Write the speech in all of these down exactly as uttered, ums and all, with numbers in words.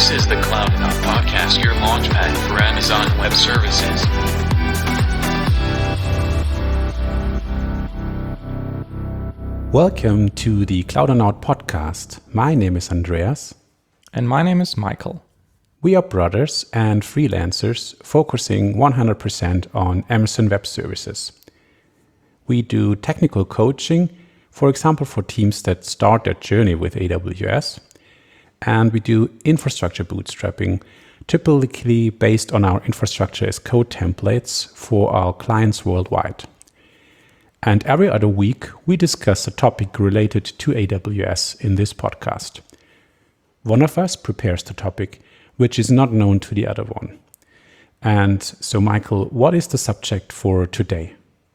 This is the Cloudnaut Podcast, your launchpad for Amazon Web Services. Welcome to the Cloudnaut Podcast. My name is Andreas. And my name is Michael. We are brothers and freelancers focusing one hundred percent on Amazon Web Services. We do technical coaching, for example, for teams that start their journey with A W S. And we do infrastructure bootstrapping, typically based on our infrastructure as code templates for our clients worldwide. And every other week, we discuss a topic related to A W S in this podcast. One of us prepares the topic, which is not known to the other one. And so, Michael, what is the subject for today?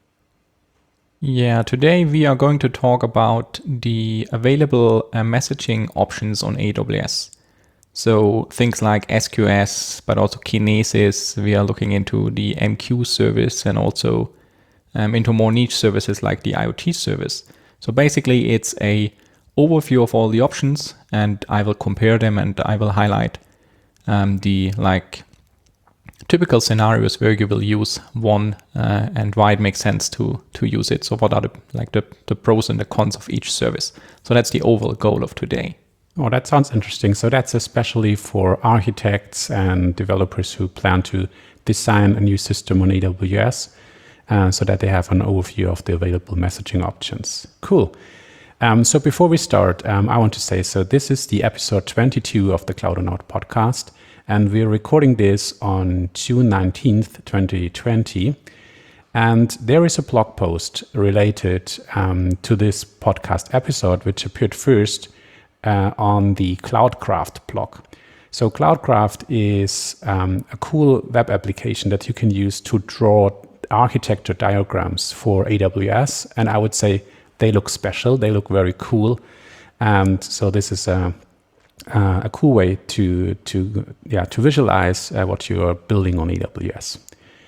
Yeah, today we are going to talk about the available uh, messaging options on A W S. So things like S Q S, but also Kinesis. We are looking into the M Q service and also um, into more niche services like the IoT service. So basically it's a overview of all the options, and I will compare them and I will highlight um, the like typical scenarios where you will use one uh, and why it makes sense to to use it. So what are the like the, the pros and the cons of each service? So that's the overall goal of today. Oh, that sounds interesting. So that's especially for architects and developers who plan to design a new system on A W S, uh, so that they have an overview of the available messaging options. Cool. Um, so before we start, um, I want to say, so this is the episode twenty-two of the Cloudnaut podcast. And we're recording this on June nineteenth, twenty twenty. And there is a blog post related um, to this podcast episode, which appeared first uh, on the Cloudcraft blog. So Cloudcraft is um, a cool web application that you can use to draw architecture diagrams for A W S. And I would say they look special. They look very cool. And so this is a Uh, a cool way to to yeah to visualize uh, what you are building on A W S.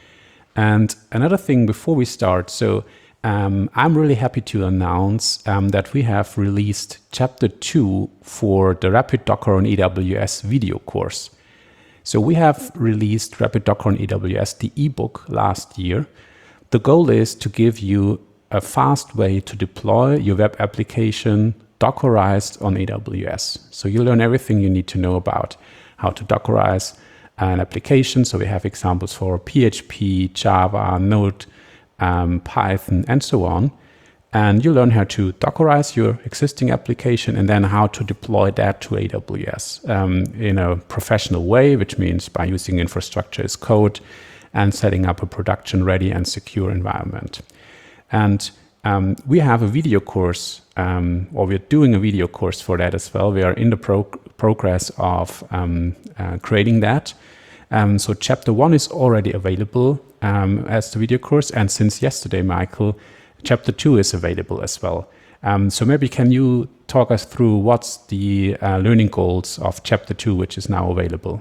And another thing before we start, so um, I'm really happy to announce um, that we have released chapter two for the Rapid Docker on A W S video course. So we have released Rapid Docker on A W S, the ebook, last year. The goal is to give you a fast way to deploy your web application Dockerized on A W S. So you learn everything you need to know about how to Dockerize an application. So we have examples for P H P, Java, Node, um, Python, and so on. And you learn how to Dockerize your existing application and then how to deploy that to A W S um, in a professional way, which means by using infrastructure as code and setting up a production-ready and secure environment. And Um, we have a video course, um, or we're doing a video course for that as well. We are in the pro- progress of um, uh, creating that. Um, so chapter one is already available um, as the video course. And since yesterday, Michael, chapter two is available as well. Um, so maybe can you talk us through what's the uh, learning goals of chapter two, which is now available?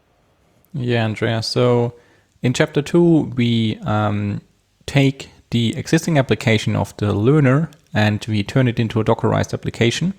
Yeah, Andrea. So in chapter two, we um, take the existing application of the learner and we turn it into a Dockerized application.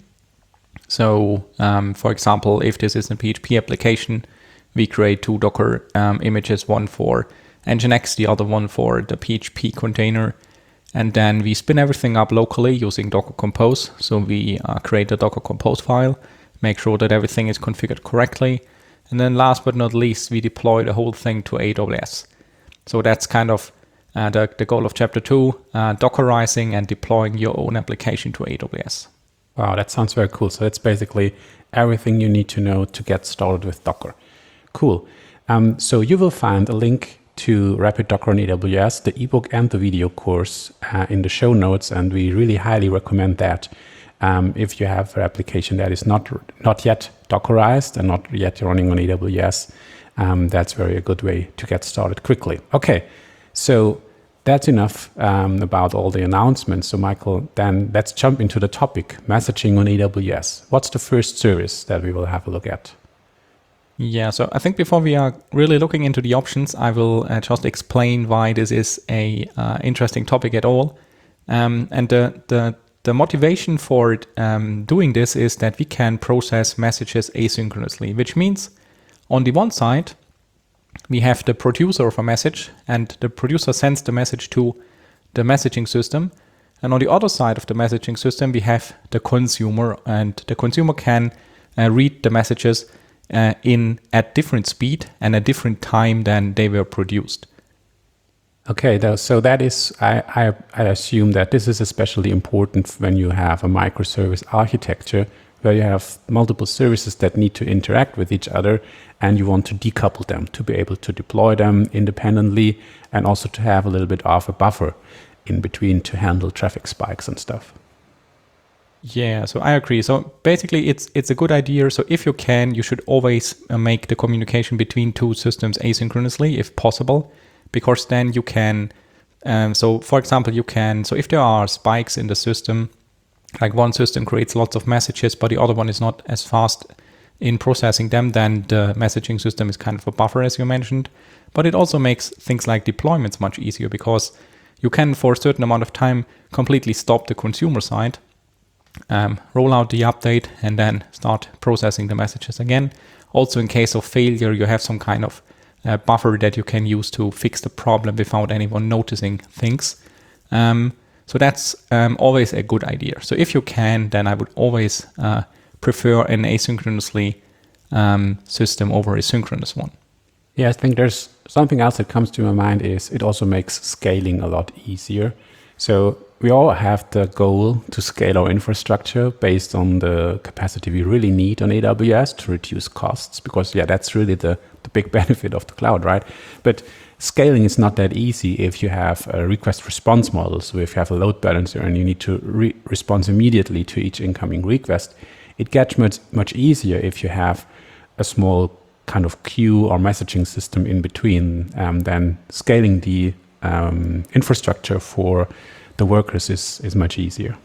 So, um, for example, if this is a P H P application, we create two Docker um, images, one for Nginx, the other one for the P H P container. And then we spin everything up locally using Docker Compose. So we uh, create a Docker Compose file, make sure that everything is configured correctly. And then last but not least, we deploy the whole thing to A W S. So that's kind of Uh, the, the goal of chapter two, uh, Dockerizing and deploying your own application to A W S. Wow, that sounds very cool. So that's basically everything you need to know to get started with Docker. Cool. Um, so you will find a link to Rapid Docker on A W S, the ebook and the video course uh, in the show notes, and we really highly recommend that. Um, if you have an application that is not not yet Dockerized and not yet running on A W S, um, that's very a good way to get started quickly. Okay. So that's enough um, about all the announcements. So Michael, then let's jump into the topic, messaging on A W S. What's the first service that we will have a look at? Yeah, so I think before we are really looking into the options, I will uh, just explain why this is a uh, interesting topic at all. Um, and the, the The motivation for um, doing this is that we can process messages asynchronously, which means on the one side, we have the producer of a message, and the producer sends the message to the messaging system. And on the other side of the messaging system, we have the consumer, and the consumer can uh, read the messages uh, in at different speed and at different time than they were produced. Okay, so that is, I, I, I assume that this is especially important when you have a microservice architecture where you have multiple services that need to interact with each other, and you want to decouple them to be able to deploy them independently and also to have a little bit of a buffer in between to handle traffic spikes and stuff. Yeah, so I agree. So basically it's it's a good idea. So if you can, you should always make the communication between two systems asynchronously if possible, because then you can, um, so for example, you can, so if there are spikes in the system, like one system creates lots of messages, but the other one is not as fast in processing them, then the messaging system is kind of a buffer, as you mentioned. But it also makes things like deployments much easier, because you can, for a certain amount of time, completely stop the consumer side, um, roll out the update, and then start processing the messages again. Also, in case of failure, you have some kind of uh, buffer that you can use to fix the problem without anyone noticing things. Um, So that's um, always a good idea. So if you can, then I would always uh, prefer an asynchronously um, system over a synchronous one. Yeah, I think there's something else that comes to my mind is it also makes scaling a lot easier. So we all have the goal to scale our infrastructure based on the capacity we really need on A W S to reduce costs, because yeah, that's really the, the big benefit of the cloud, right? But scaling is not that easy if you have a request response model. So if you have a load balancer and you need to re- respond immediately to each incoming request, it gets much, much easier if you have a small kind of queue or messaging system in between. Um, then scaling the um, infrastructure for the workers is, is much easier.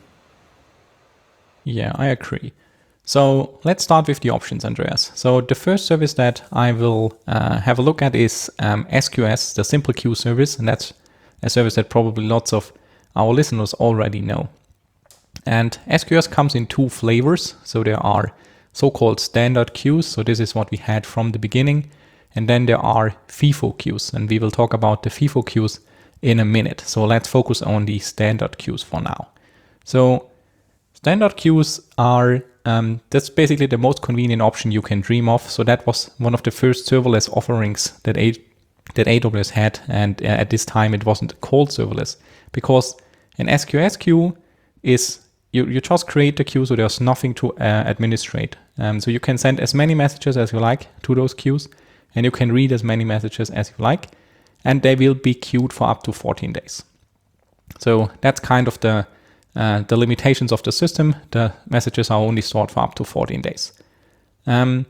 Yeah, I agree. So let's start with the options, Andreas. So the first service that I will uh, have a look at is um, S Q S, the Simple Queue service. And that's a service that probably lots of our listeners already know. And S Q S comes in two flavors. So there are so-called standard queues. So this is what we had from the beginning. And then there are FIFO queues. And we will talk about the FIFO queues in a minute. So let's focus on the standard queues for now. So standard queues are Um, that's basically the most convenient option you can dream of. So that was one of the first serverless offerings that a- that A W S had. And uh, at this time, it wasn't called serverless, because an S Q S queue is, you, you just create the queue, so there's nothing to uh, administrate. Um, so you can send as many messages as you like to those queues, and you can read as many messages as you like, and they will be queued for up to fourteen days. So that's kind of the Uh, the limitations of the system. The messages are only stored for up to fourteen days. Um,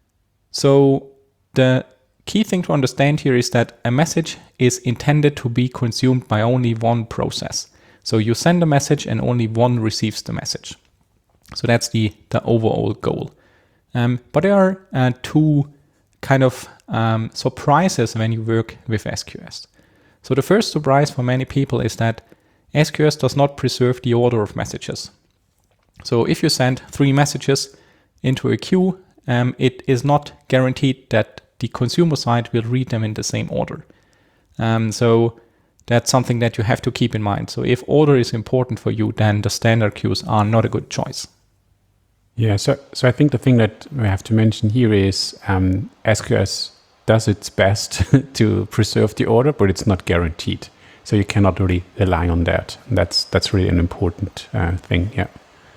so the key thing to understand here is that a message is intended to be consumed by only one process. So you send a message and only one receives the message. So that's the, the overall goal. Um, but there are uh, two kind of um, surprises when you work with S Q S. So the first surprise for many people is that S Q S does not preserve the order of messages. So if you send three messages into a queue, um, it is not guaranteed that the consumer side will read them in the same order. Um, so that's something that you have to keep in mind. So if order is important for you, then the standard queues are not a good choice. Yeah, so so I think the thing that we have to mention here is um, S Q S does its best to preserve the order, but it's not guaranteed. So you cannot really rely on that. That's that's really an important uh, thing, yeah.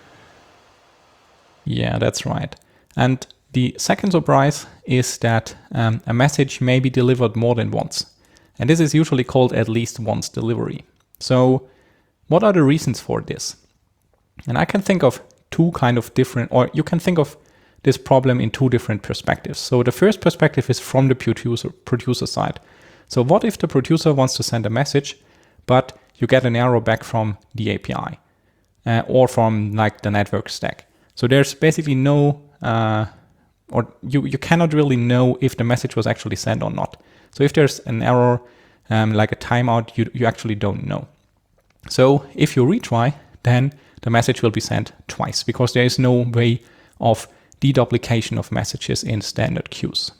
Yeah, that's right. And the second surprise is that um, a message may be delivered more than once. And this is usually called at least once delivery. So what are the reasons for this? And I can think of two kind of different, or you can think of this problem in two different perspectives. So the first perspective is from the producer, producer side. So what if the producer wants to send a message, but you get an error back from the A P I uh, or from like the network stack? So there's basically no, uh, or you, you cannot really know if the message was actually sent or not. So if there's an error, um, like a timeout, you, you actually don't know. So if you retry, then the message will be sent twice, because there is no way of deduplication of messages in standard queues.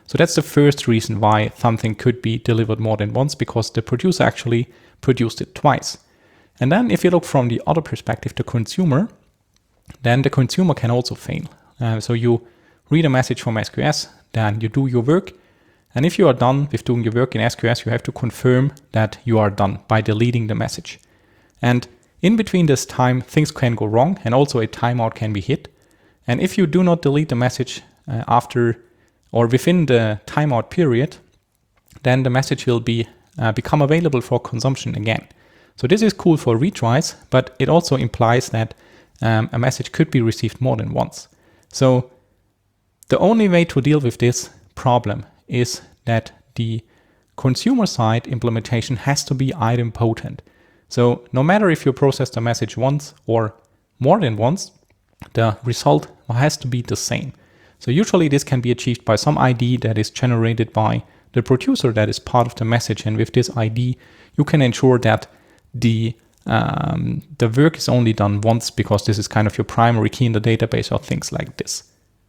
So that's the first reason why something could be delivered more than once, because the producer actually produced it twice. And then if you look from the other perspective, the consumer, then the consumer can also fail. Uh, so you read a message from S Q S, then you do your work. And if you are done with doing your work in S Q S, you have to confirm that you are done by deleting the message. And in between this time, things can go wrong, and also a timeout can be hit. And if you do not delete the message uh, after or within the timeout period, then the message will be uh, become available for consumption again. So this is cool for retries, but it also implies that um, a message could be received more than once. So the only way to deal with this problem is that the consumer side implementation has to be idempotent. So no matter if you process the message once or more than once, the result has to be the same. So usually this can be achieved by some I D that is generated by the producer that is part of the message. And with this I D, you can ensure that the um, the work is only done once, because this is kind of your primary key in the database or things like this.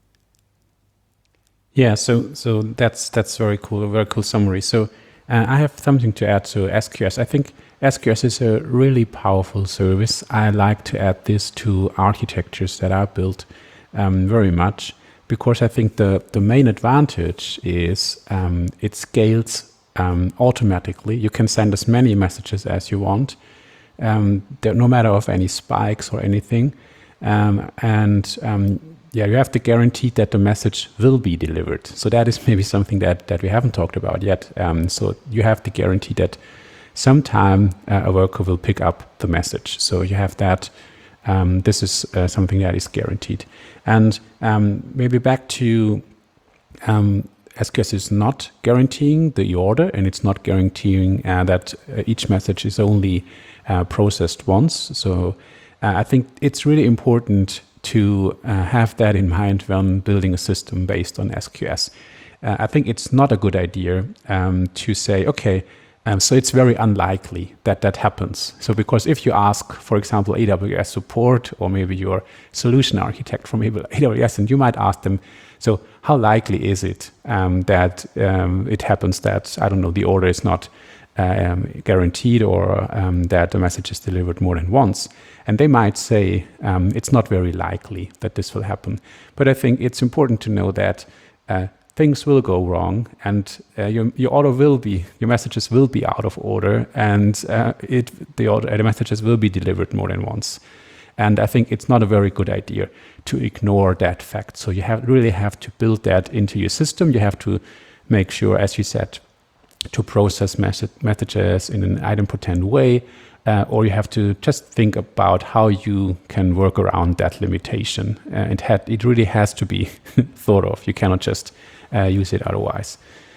Yeah, so so that's that's very cool, a very cool summary. So uh, I have something to add to S Q S. I think S Q S is a really powerful service. I like to add this to architectures that are built um, very much, because I think the, the main advantage is um, it scales um, automatically. You can send as many messages as you want, um, there, no matter of any spikes or anything. Um, and um, yeah, you have to guarantee that the message will be delivered. So that is maybe something that, that we haven't talked about yet. Um, so you have to guarantee that sometime uh, a worker will pick up the message. So you have that. Um, this is uh, something that is guaranteed. And um, maybe back to um, S Q S is not guaranteeing the order, and it's not guaranteeing uh, that uh, each message is only uh, processed once. So uh, I think it's really important to uh, have that in mind when building a system based on S Q S. Uh, I think it's not a good idea um, to say, okay, um, so it's very unlikely that that happens. So because if you ask, for example, A W S support, or maybe your solution architect from A W S, and you might ask them, so how likely is it um, that um, it happens that, I don't know, the order is not um, guaranteed, or um, that the message is delivered more than once? And they might say um, it's not very likely that this will happen. But I think it's important to know that uh, things will go wrong, and uh, your, your order will be, your messages will be out of order, and uh, it the, order, the messages will be delivered more than once. And I think it's not a very good idea to ignore that fact. So you have really have to build that into your system. You have to make sure, as you said, to process message, messages in an idempotent way, uh, or you have to just think about how you can work around that limitation. Uh, it had, it really has to be thought of. You cannot just uh, use it otherwise.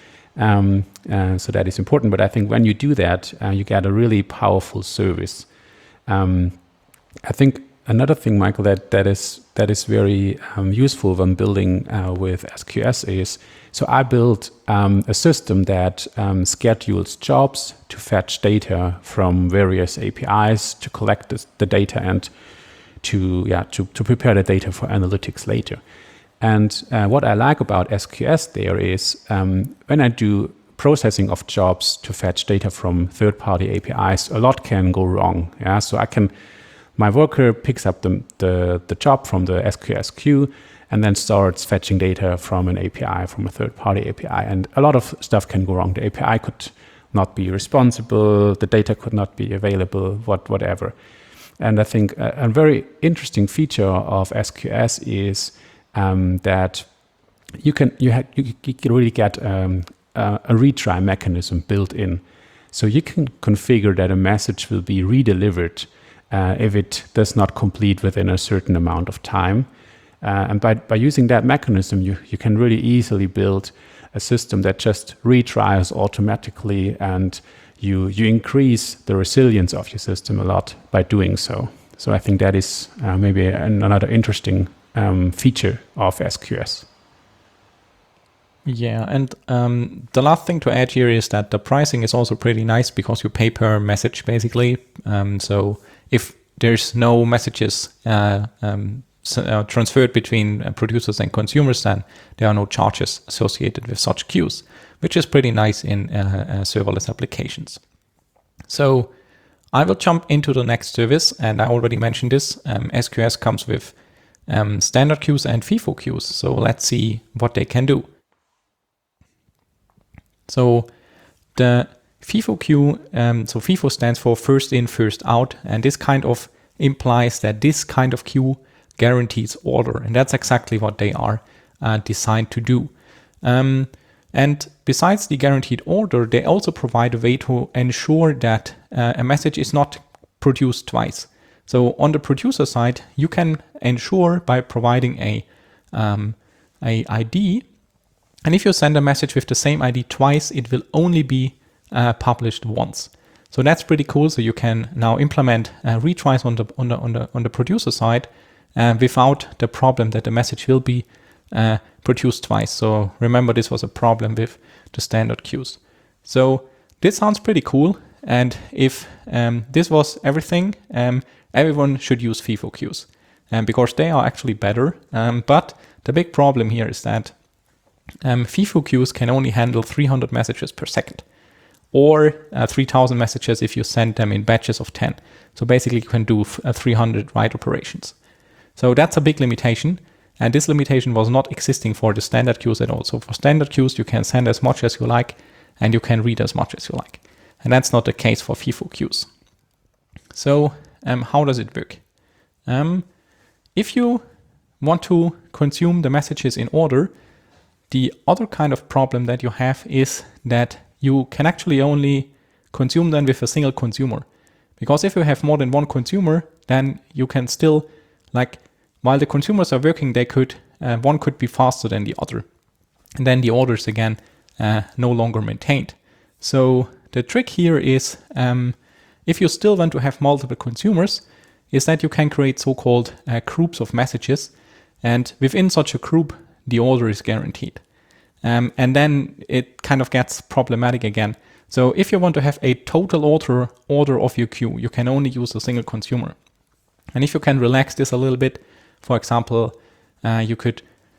Um, uh, so that is important. But I think when you do that, uh, you get a really powerful service. Um, I think another thing, Michael, that, that is that is very um, useful when building uh, with S Q S is, so I built um, a system that um, schedules jobs to fetch data from various A P Is to collect this, the data and to yeah to, to prepare the data for analytics later. And uh, what I like about S Q S there is um, when I do processing of jobs to fetch data from third-party A P Is, a lot can go wrong. Yeah, so I can. My worker picks up the, the, the job from the S Q S queue and then starts fetching data from an A P I, from a third-party A P I. And a lot of stuff can go wrong. The A P I could not be responsible, the data could not be available, what, whatever. And I think a, a very interesting feature of S Q S is um, that you can you, ha- you, you can really get um, a, a retry mechanism built in. So you can configure that a message will be redelivered Uh, if it does not complete within a certain amount of time. Uh, and by, by using that mechanism, you, you can really easily build a system that just retries automatically, and you, you increase the resilience of your system a lot by doing so. So I think that is uh, maybe an, another interesting um, feature of S Q S. Yeah, and um, the last thing to add here is that the pricing is also pretty nice, because you pay per message, basically. Um, so if there's no messages uh, um, uh, transferred between uh, producers and consumers, then there are no charges associated with such queues, which is pretty nice in uh, uh, serverless applications. So I will jump into the next service, and I already mentioned this. Um, S Q S comes with um, standard queues and FIFO queues. So let's see what they can do. So the FIFO queue, um, so FIFO stands for first in, first out, and this kind of implies that this kind of queue guarantees order, and that's exactly what they are uh, designed to do. Um, and besides the guaranteed order, they also provide a way to ensure that uh, a message is not produced twice. So on the producer side, you can ensure by providing a, um, a I D, and if you send a message with the same I D twice, it will only be uh, published once. So that's pretty cool. So you can now implement uh, retries on the on the on the on the producer side uh, without the problem that the message will be uh, produced twice. So remember, this was a problem with the standard queues. So this sounds pretty cool. And if um, this was everything, um, everyone should use FIFO queues, um, because they are actually better. Um, but the big problem here is that um, FIFO queues can only handle three hundred messages per second, or uh, three thousand messages if you send them in batches of ten. So basically you can do f- uh, three hundred write operations. So that's a big limitation. And this limitation was not existing for the standard queues at all. So for standard queues, you can send as much as you like, and you can read as much as you like. And that's not the case for FIFO queues. So um, how does it work? Um, if you want to consume the messages in order, the other kind of problem that you have is that you can actually only consume them with a single consumer. Because if you have more than one consumer, then you can still, like, while the consumers are working, they could, uh, one could be faster than the other. And then the order is again uh, no longer maintained. So the trick here is, um, if you still want to have multiple consumers, is that you can create so-called uh, groups of messages. And within such a group, the order is guaranteed. Um, and then it kind of gets problematic again. So if you want to have a total order, order of your queue, you can only use a single consumer. And if you can relax this a little bit, for example, uh, you could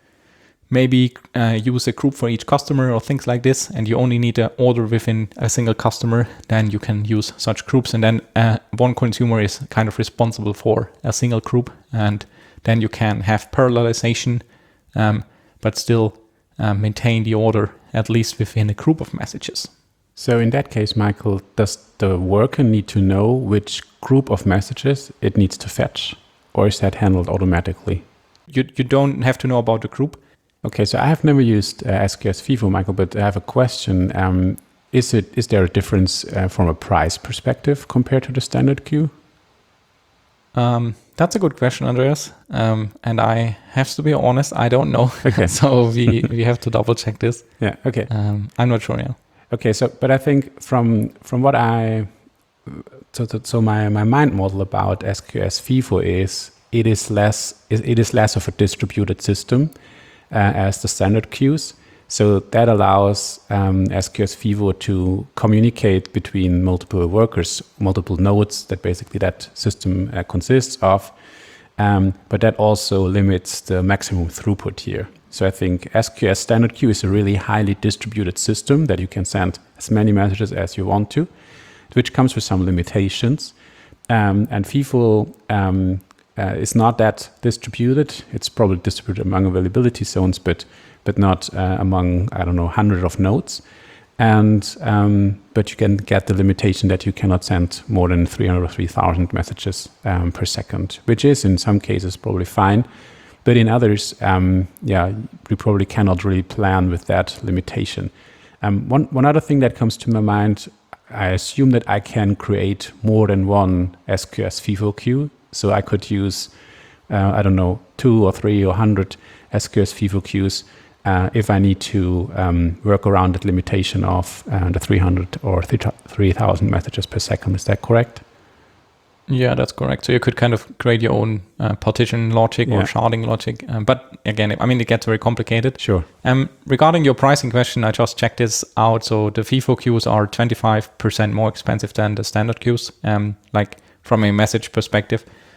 maybe uh, use a group for each customer or things like this, and you only need an order within a single customer, then you can use such groups. And then uh, one consumer is kind of responsible for a single group, and then you can have parallelization, um, but still Uh, maintain the order at least within a group of messages. So in that case, Michael, does the worker need to know which group of messages it needs to fetch, or is that handled automatically? You you don't have to know about the group. Okay, so I have never used uh, S Q S FIFO, Michael, but I have a question. Um, is it is there a difference uh, from a price perspective compared to the standard queue? Um, that's a good question, Andreas. Um, and I have to be honest, I don't know. Okay. So we, we have to double check this. Yeah. Okay. Um, I'm not sure. Yeah. Okay. So, but I think from from what I so so, so my my mind model about S Q S FIFO is it is less it, it is less of a distributed system uh, as the standard queues. So that allows um, S Q S FIFO to communicate between multiple workers, multiple nodes that basically that system uh, consists of. Um, but that also limits the maximum throughput here. So I think S Q S standard queue is a really highly distributed system that you can send as many messages as you want to, which comes with some limitations. Um, and FIFO um, uh, is not that distributed. It's probably distributed among availability zones, but but not uh, among, I don't know, hundreds of nodes. And um, but you can get the limitation that you cannot send more than three hundred or three thousand messages um, per second, which is in some cases probably fine. But in others, um, yeah, we probably cannot really plan with that limitation. Um, one, one other thing that comes to my mind, I assume that I can create more than one S Q S FIFO queue. So I could use, uh, I don't know, two or three or one hundred S Q S FIFO queues Uh, if I need to um, work around that limitation of uh, the three hundred or three thousand messages per second. Is that correct? Yeah, that's correct. So you could kind of create your own uh, partition logic yeah. or sharding logic. Um, but again, I mean, it gets very complicated. Sure. Um, regarding your pricing question, I just checked this out. So the FIFO queues are twenty-five percent more expensive than the standard queues, um, like from a message perspective.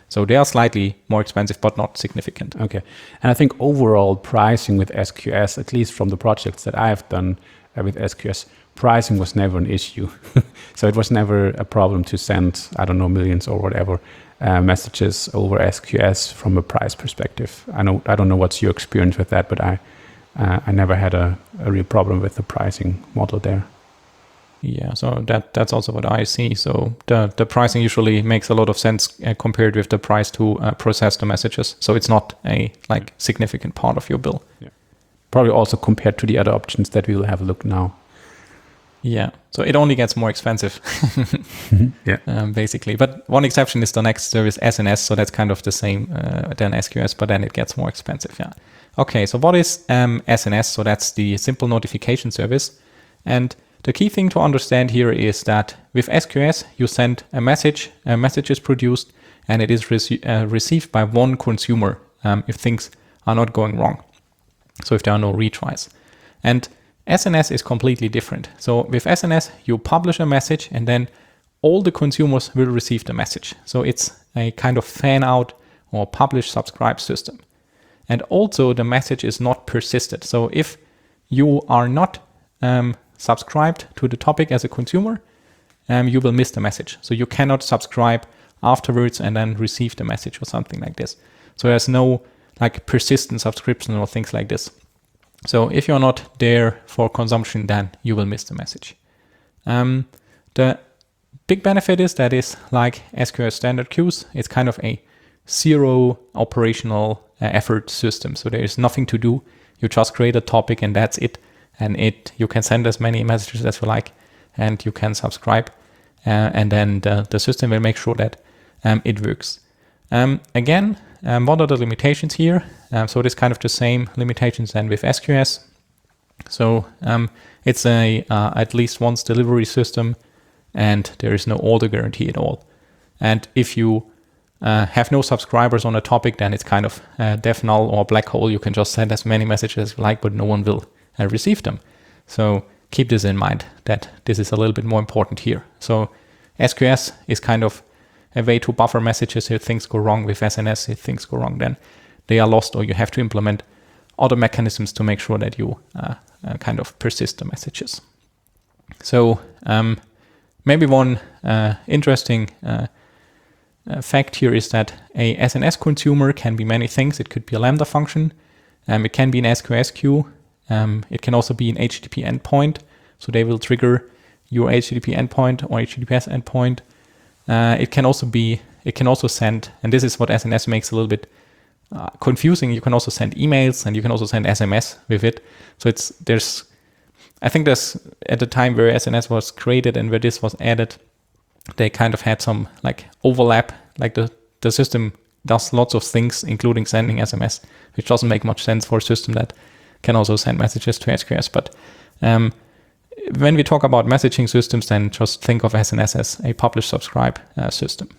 So they are slightly more expensive, but not significant. Okay. And I think overall pricing with S Q S, at least from the projects that I've done uh, with S Q S, pricing was never an issue. So it was never a problem to send, I don't know, millions or whatever uh, messages over S Q S from a price perspective. I know I don't know what's your experience with that, but I uh, I never had a, a real problem with the pricing model there. Yeah, so that that's also what I see. So the the pricing usually makes a lot of sense uh, compared with the price to uh, process the messages. So it's not a like significant part of your bill. Yeah. Probably also compared to the other options that we will have a look now. Yeah, so it only gets more expensive, yeah, um, basically. But one exception is the next service, S N S. So that's kind of the same uh, than S Q S, but then it gets more expensive. Yeah. Okay, so what is um, S N S? So that's the simple notification service. And the key thing to understand here is that with S Q S, you send a message, a message is produced, and it is rece- uh, received by one consumer um, if things are not going wrong. So if there are no retries. And S N S is completely different. So with S N S, you publish a message and then all the consumers will receive the message. So it's a kind of fan out or publish subscribe system. And also the message is not persisted. So if you are not um, subscribed to the topic as a consumer, um, you will miss the message. So you cannot subscribe afterwards and then receive the message or something like this. So there's no like persistent subscription or things like this. So if you're not there for consumption, then you will miss the message. Um, the big benefit is that it's like S Q S standard queues. It's kind of a zero operational uh, effort system. So there is nothing to do. You just create a topic and that's it. And it you can send as many messages as you like, and you can subscribe. Uh, and then the, the system will make sure that um, it works. Um, again, um, what are the limitations here? Um, so it is kind of the same limitations than with S Q S. So um, it's a uh, at least once delivery system, and there is no order guarantee at all. And if you uh, have no subscribers on a topic, then it's kind of uh, deaf null or black hole. You can just send as many messages as you like, but no one will uh, receive them. So keep this in mind, that this is a little bit more important here. So S Q S is kind of a way to buffer messages if things go wrong. With S N S, if things go wrong, then they are lost, or you have to implement other mechanisms to make sure that you uh, uh, kind of persist the messages. So um, maybe one uh, interesting uh, uh, fact here is that a S N S consumer can be many things. It could be a Lambda function. Um, it can be an S Q S queue. Um, it can also be an H T T P endpoint. So they will trigger your H T T P endpoint or H T T P S endpoint. Uh, it can also be, it can also send, and this is what S N S makes a little bit uh, confusing. You can also send emails and you can also send S M S with it. So it's, there's, I think there's, at the time where S N S was created and where this was added, they kind of had some like overlap, like the, the system does lots of things, including sending S M S, which doesn't make much sense for a system that can also send messages to S Q S. But um, when we talk about messaging systems, then just think of S N S as a publish-subscribe uh, system.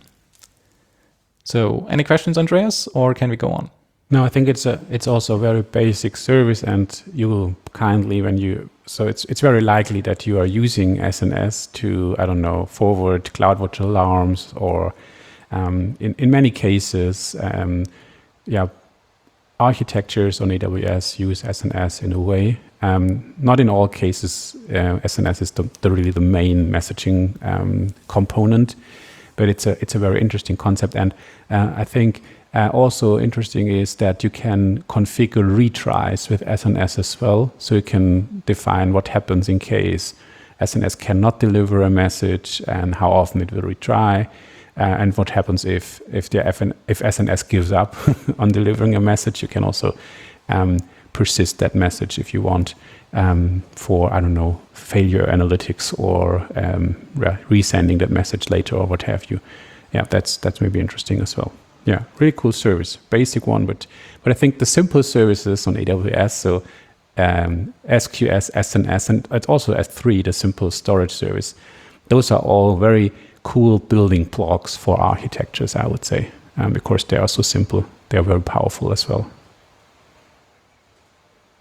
So any questions, Andreas, or can we go on? No, I think it's a it's also a very basic service, and you will kindly when you so it's it's very likely that you are using S N S to, I don't know, forward CloudWatch alarms, or um, in in many cases, um, yeah, architectures on A W S use S N S in a way. Um, not in all cases, uh, S N S is the, the really the main messaging um, component, but it's a it's a very interesting concept, and uh, I think. Uh, also interesting is that you can configure retries with S N S as well. So you can define what happens in case S N S cannot deliver a message and how often it will retry, uh, and what happens if if the F N, if S N S gives up on delivering a message. You can also um, persist that message if you want um, for, I don't know, failure analytics, or um, re- resending that message later, or what have you. Yeah, that's that's maybe interesting as well. Yeah, really cool service, basic one, but but I think the simple services on A W S, so um, S Q S, S N S, and it's also S three, the simple storage service, those are all very cool building blocks for architectures, I would say, um, because they are so simple, they are very powerful as well.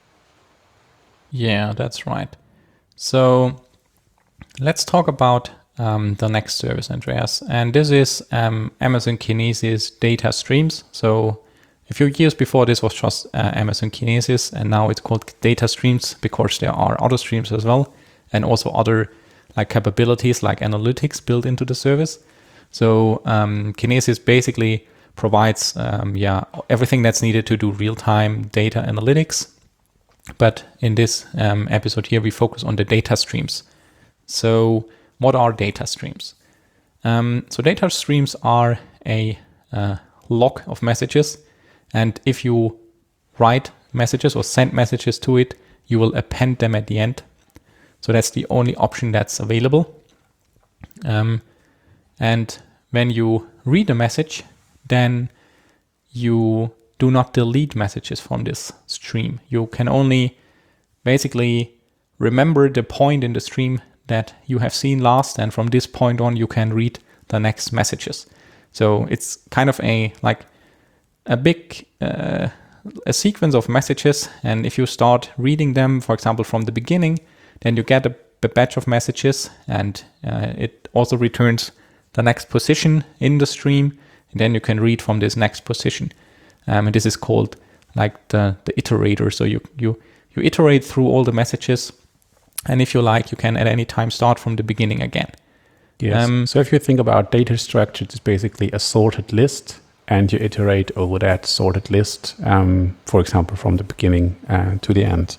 Yeah, that's right. So let's talk about um, the next service, Andreas. And this is um, Amazon Kinesis data streams. So a few years before, this was just uh, Amazon Kinesis, and now it's called data streams because there are other streams as well, and also other like capabilities like analytics built into the service. So um, Kinesis basically provides um, yeah everything that's needed to do real-time data analytics. But in this um, episode here, we focus on the data streams. So what are data streams? Um, so data streams are a uh, log of messages. And if you write messages or send messages to it, you will append them at the end. So that's the only option that's available. Um, and when you read a message, then you do not delete messages from this stream. You can only basically remember the point in the stream that you have seen last, and from this point on you can read the next messages. So it's kind of a like a big uh, a sequence of messages, and if you start reading them, for example, from the beginning, then you get a, a batch of messages, and uh, it also returns the next position in the stream, and then you can read from this next position. Um, and this is called like the, the iterator. So you, you, you iterate through all the messages, and if you like, you can at any time start from the beginning again. Yes. Um, so if you think about data structure, it's basically a sorted list, and you iterate over that sorted list, um, for example, from the beginning uh, to the end.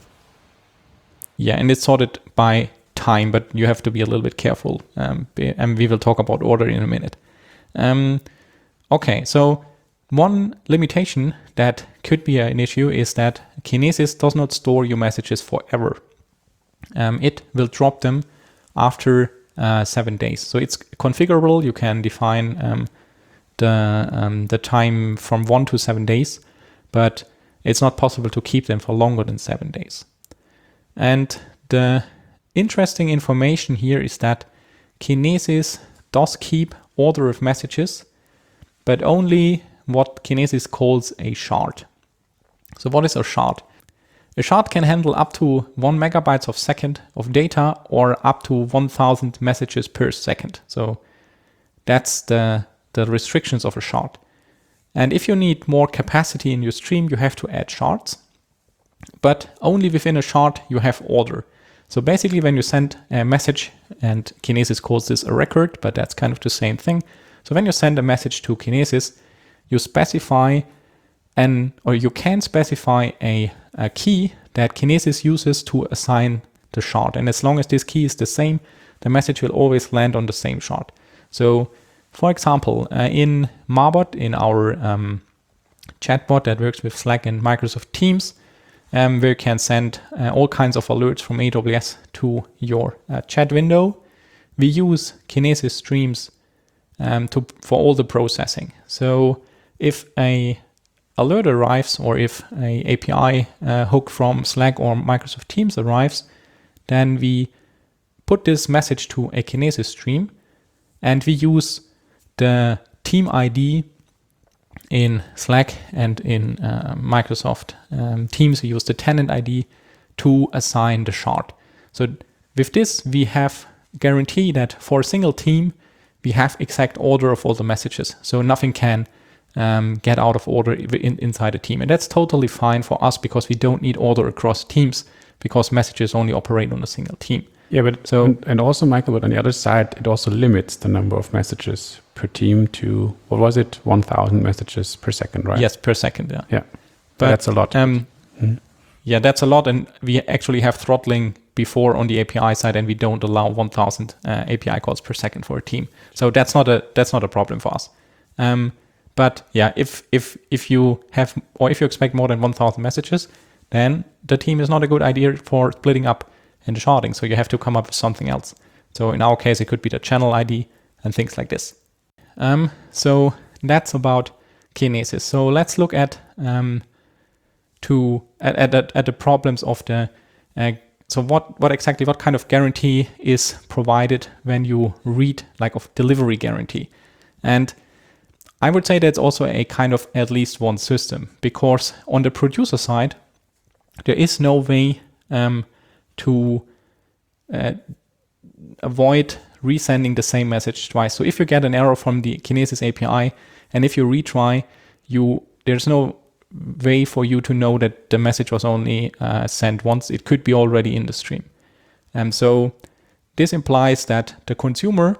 Yeah, and it's sorted by time, but you have to be a little bit careful. Um, and we will talk about order in a minute. Um, okay, so one limitation that could be an issue is that Kinesis does not store your messages forever. Um, it will drop them after uh, seven days. So it's configurable. You can define um, the um, the time from one to seven days, but it's not possible to keep them for longer than seven days. And the interesting information here is that Kinesis does keep order of messages, but only what Kinesis calls a shard. So what is a shard? A shard can handle up to one megabytes of second of data or up to one thousand messages per second. So that's the, the restrictions of a shard. And if you need more capacity in your stream, you have to add shards. But only within a shard you have order. So basically when you send a message, and Kinesis calls this a record, but that's kind of the same thing. So when you send a message to Kinesis, you specify an, or you can specify a, a key that Kinesis uses to assign the shard. And as long as this key is the same, the message will always land on the same shard. So for example, uh, in Marbot, in our um, chatbot that works with Slack and Microsoft Teams, um, where you can send uh, all kinds of alerts from A W S to your uh, chat window, we use Kinesis streams um, to, for all the processing. So if a alert arrives, or if a API uh, hook from Slack or Microsoft Teams arrives, then we put this message to a Kinesis stream, and we use the team I D in Slack and in uh, Microsoft um, Teams. We use the tenant I D to assign the shard. So with this, we have guarantee that for a single team, we have exact order of all the messages. So nothing can um, get out of order in, inside a team. And that's totally fine for us because we don't need order across teams because messages only operate on a single team. Yeah, but so and, and also, Michael, but on the other side, it also limits the number of messages per team to, what was it, one thousand messages per second, right? Yes, per second, yeah. Yeah, but that's a lot. Um, mm-hmm. Yeah, that's a lot, and we actually have throttling before on the A P I side, and we don't allow one thousand uh, A P I calls per second for a team. So that's not a that's not a problem for us. Um, but yeah, if if if you have, or if you expect more than one thousand messages, then the team is not a good idea for splitting up and the sharding. So you have to come up with something else. So in our case, it could be the channel I D and things like this. Um, so that's about Kinesis. So let's look at um, to at, at at the problems of the. Uh, so what what exactly what kind of guarantee is provided when you read, like, of delivery guarantee? And I would say that's also a kind of at least one system, because on the producer side, there is no way um, to uh, avoid resending the same message twice. So if you get an error from the Kinesis A P I, and if you retry, you there's no way for you to know that the message was only uh, sent once. It could be already in the stream. And so this implies that the consumer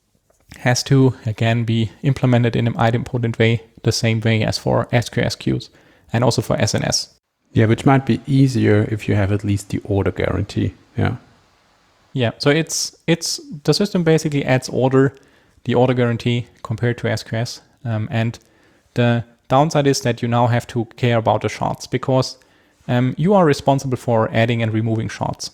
has to, again, be implemented in an idempotent way, the same way as for S Q S queues and also for S N S. Yeah, which might be easier if you have at least the order guarantee. Yeah. Yeah, so it's it's the system basically adds order, the order guarantee compared to S Q S. Um, and the downside is that you now have to care about the shards because um, you are responsible for adding and removing shards.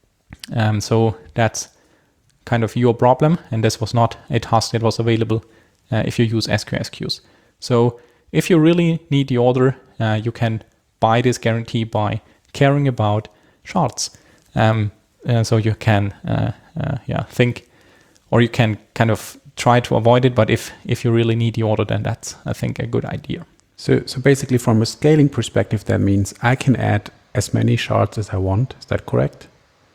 Um, so that's kind of your problem, and this was not a task that was available uh, if you use S Q S queues. So if you really need the order, uh, you can buy this guarantee by caring about shards. Um, uh, so you can, uh, uh, yeah, think, or you can kind of try to avoid it. But if if you really need the order, then that's, I think, a good idea. So so basically, from a scaling perspective, that means I can add as many shards as I want. Is that correct?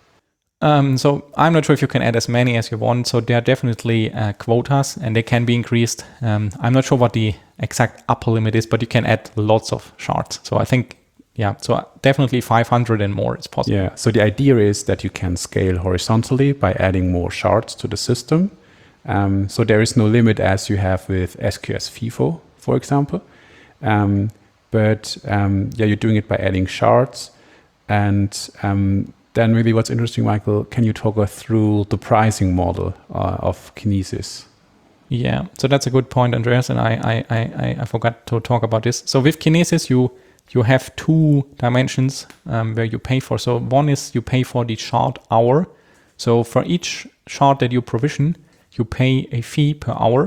Um, so I'm not sure if you can add as many as you want. So there are definitely uh, quotas, and they can be increased. Um, I'm not sure what the exact upper limit is, but you can add lots of shards. So I think, yeah, so definitely five hundred and more is possible. Yeah. So the idea is that you can scale horizontally by adding more shards to the system. Um, so there is no limit as you have with S Q S FIFO, for example. Um, but um, yeah, you're doing it by adding shards. And um, then really what's interesting, Michael, can you talk us through the pricing model uh, of Kinesis? Yeah, so that's a good point, Andreas, and I, I, I, I forgot to talk about this. So with Kinesis, you you have two dimensions um, where you pay for. So one is you pay for the shard hour. So for each shard that you provision, you pay a fee per hour.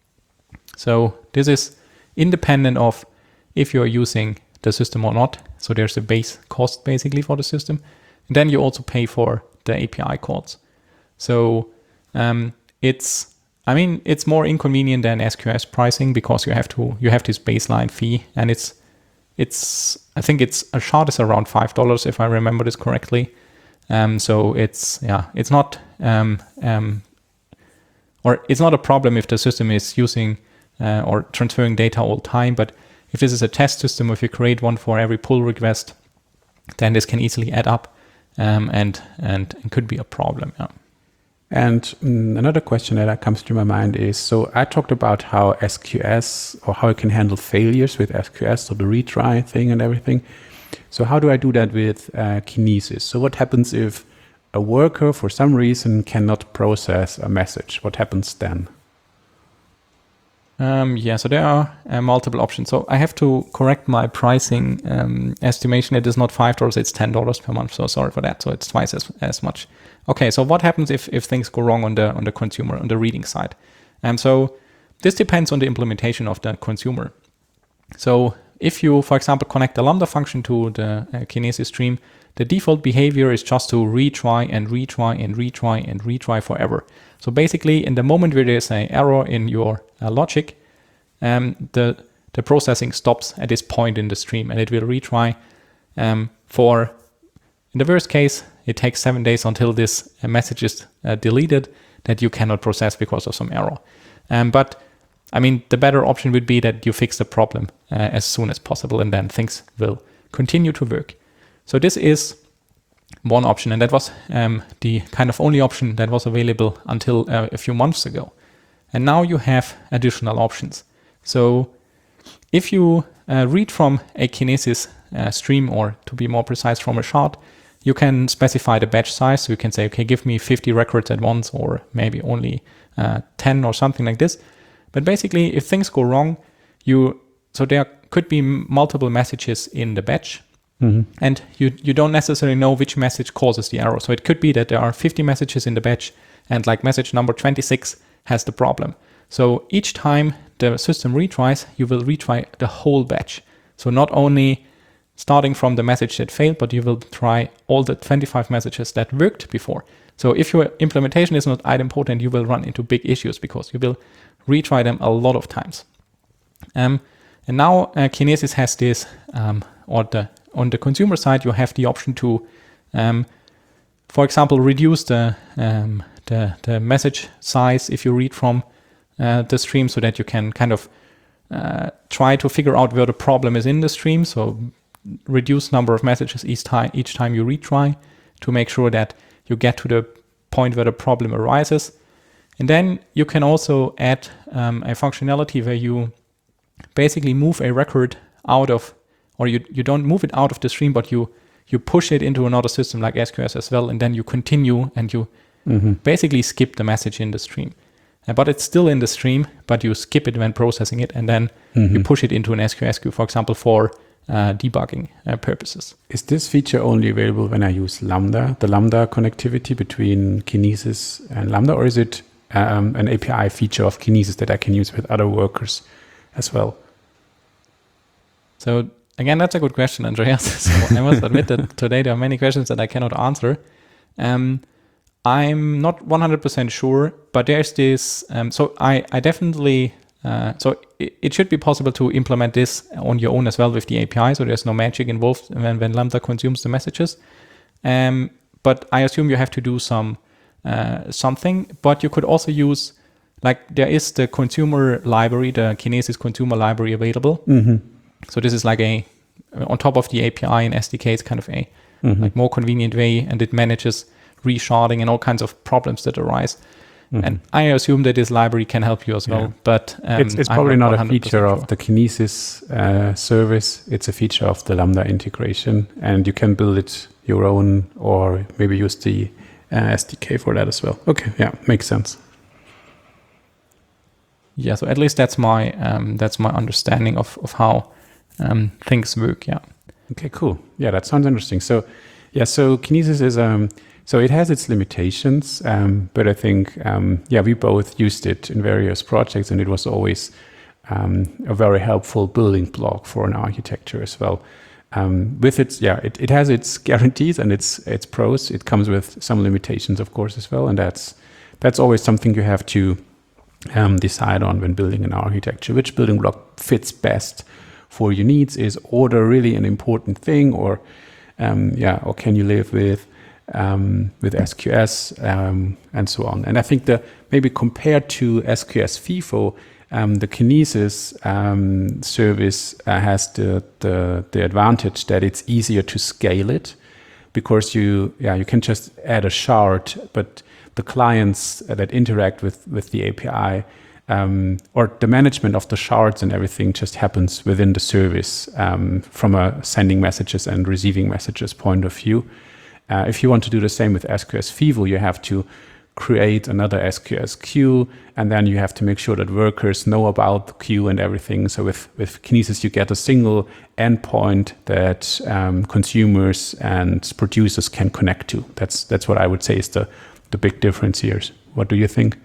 So this is independent of if you're using the system or not. So there's a base cost basically for the system. And then you also pay for the A P I calls. So um, it's, I mean, it's more inconvenient than S Q S pricing because you have to, you have this baseline fee, and it's, it's, I think it's a shard is around five dollars if I remember this correctly. Um, so it's, yeah, it's not, um, um, or it's not a problem if the system is using uh, or transferring data all the time. But if this is a test system, if you create one for every pull request, then this can easily add up. Um, and, and and could be a problem. Yeah. And mm, another question that comes to my mind is, so I talked about how S Q S, or how I can handle failures with S Q S, so the retry thing and everything. So how do I do that with uh, Kinesis? So what happens if a worker for some reason cannot process a message? What happens then? Um, yeah, so there are uh, multiple options. So I have to correct my pricing um, estimation. It is not five dollars, it's ten dollars per month. So sorry for that. So it's twice as, as much. Okay, so what happens if, if things go wrong on the on the consumer, on the reading side? And so this depends on the implementation of the consumer. So if you, for example, connect the Lambda function to the uh, Kinesis stream, the default behavior is just to retry and retry and retry and retry forever. So basically, in the moment where there's an error in your uh, logic, um, the the processing stops at this point in the stream, and it will retry um, for, in the worst case, it takes seven days until this uh, message is uh, deleted that you cannot process because of some error. Um, but I mean, the better option would be that you fix the problem uh, as soon as possible, and then things will continue to work. So this is one option, and that was um, the kind of only option that was available until uh, a few months ago. And now you have additional options. So if you uh, read from a Kinesis uh, stream, or to be more precise, from a shard, you can specify the batch size. So you can say, okay, give me fifty records at once, or maybe only uh, ten or something like this. But basically, if things go wrong, you so there could be multiple messages in the batch. Mm-hmm. And you, you don't necessarily know which message causes the error. So it could be that there are fifty messages in the batch, and like message number twenty-six has the problem. So each time the system retries, you will retry the whole batch. So not only starting from the message that failed, but you will try all the twenty-five messages that worked before. So if your implementation is not idempotent, you will run into big issues because you will retry them a lot of times. Um, and now uh, Kinesis has this, um, or the on the consumer side, you have the option to, um, for example, reduce the um, the, the message size if you read from uh, the stream, so that you can kind of uh, try to figure out where the problem is in the stream. So reduce number of messages each time, each time you retry to make sure that you get to the point where the problem arises. And then you can also add um, a functionality where you basically move a record out of, or you, you don't move it out of the stream, but you you push it into another system like S Q S as well, and then you continue and you mm-hmm. basically skip the message in the stream. Uh, but it's still in the stream, but you skip it when processing it, and then mm-hmm. you push it into an S Q S queue, for example, for uh, debugging uh, purposes. Is this feature only available when I use Lambda, the Lambda connectivity between Kinesis and Lambda, or is it um, an A P I feature of Kinesis that I can use with other workers as well? So again, that's a good question, Andreas. So I must admit that today there are many questions that I cannot answer. Um, I'm not one hundred percent sure, but there's this. Um, so I, I definitely, uh, so it, it should be possible to implement this on your own as well with the A P I. So there's no magic involved when, when Lambda consumes the messages. Um, but I assume you have to do some uh, something. But you could also use, like there is the consumer library, the Kinesis consumer library available. Mm-hmm. So this is like a, on top of the A P I and S D K, it's kind of a mm-hmm. like more convenient way, and it manages resharding and all kinds of problems that arise. Mm-hmm. And I assume that this library can help you as well. Yeah. But um, it's, it's probably not, not a feature sure. of the Kinesis uh, service. It's a feature of the Lambda integration, and you can build it your own, or maybe use the uh, S D K for that as well. Okay, yeah, makes sense. Yeah, so at least that's my um, that's my understanding of of how um, things work. Yeah. Okay, cool. Yeah, that sounds interesting. So, yeah, so Kinesis is um, so it has its limitations, um, but I think um, yeah, we both used it in various projects, and it was always um, a very helpful building block for an architecture as well. Um, with its yeah, it, it has its guarantees and its its pros. It comes with some limitations, of course, as well, and that's that's always something you have to um, decide on when building an architecture. Which building block fits best for your needs? Is order really an important thing, or um, yeah, or can you live with um, with S Q S um, and so on? And I think that maybe compared to S Q S FIFO, um, the Kinesis um, service uh, has the, the the advantage that it's easier to scale it, because you yeah you can just add a shard, but the clients that interact with with the A P I, Um, or the management of the shards and everything just happens within the service um, from a sending messages and receiving messages point of view. Uh, if you want to do the same with S Q S FIFO, you have to create another S Q S queue, and then you have to make sure that workers know about the queue and everything. So with, with Kinesis, you get a single endpoint that um, consumers and producers can connect to. That's that's what I would say is the, the big difference here. What do you think?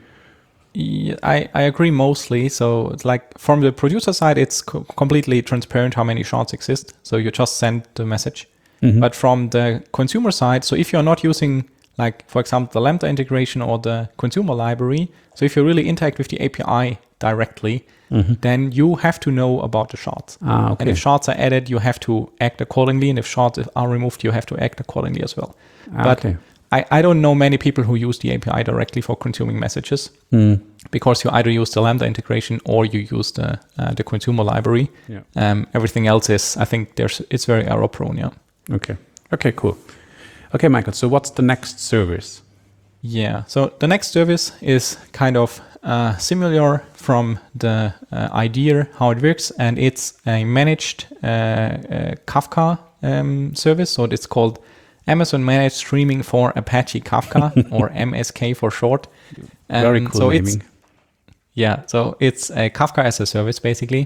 Yeah, I, I agree mostly. So it's like from the producer side, it's co- completely transparent how many shards exist. So you just send the message. Mm-hmm. But from the consumer side, so if you're not using, like, for example, the Lambda integration or the consumer library, so if you really interact with the A P I directly, mm-hmm. then you have to know about the shards. Ah, okay. And if shards are added, you have to act accordingly. And if shards are removed, you have to act accordingly as well. Ah, but okay. I, I don't know many people who use the A P I directly for consuming messages, mm. because you either use the Lambda integration or you use the uh, the consumer library. Yeah. Um, everything else is, I think, there's it's very error prone. Yeah. Okay. Okay. Cool. Okay, Michael. So what's the next service? Yeah. So the next service is kind of uh, similar from the uh, idea how it works, and it's a managed uh, uh, Kafka um, service. So it's called Amazon Managed Streaming for Apache Kafka, or M S K for short. Um, Very cool so naming. It's, yeah, so it's a Kafka as a service, basically.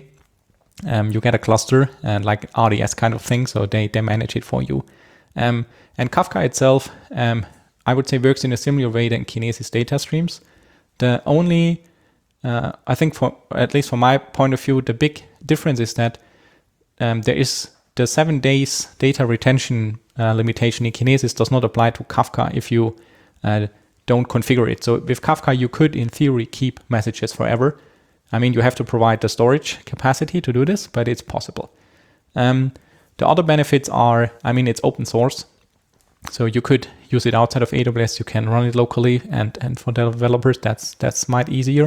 Um, you get a cluster and like R D S kind of thing, so they, they manage it for you. Um, and Kafka itself, um, I would say, works in a similar way than Kinesis data streams. The only, uh, I think, for at least from my point of view, the big difference is that um, there is the seven days data retention uh, limitation in Kinesis does not apply to Kafka if you uh, don't configure it. So with Kafka, you could, in theory, keep messages forever. I mean, you have to provide the storage capacity to do this, but it's possible. Um, the other benefits are, I mean, it's open source. So you could use it outside of A W S. You can run it locally, and and for developers, that's that's might easier.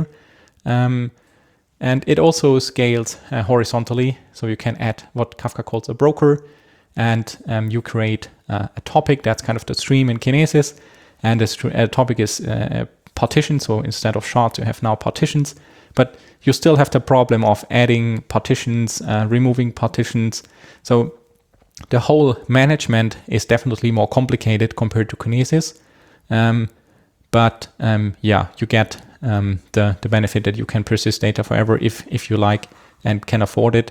Um, and it also scales uh, horizontally, so you can add what Kafka calls a broker, and um, you create uh, a topic that's kind of the stream in Kinesis, and the st- uh, topic is uh, partition. So instead of shards, you have now partitions, but you still have the problem of adding partitions, uh, removing partitions. So the whole management is definitely more complicated compared to Kinesis. Um, but um, yeah, you get um, the, the benefit that you can persist data forever if, if you like and can afford it.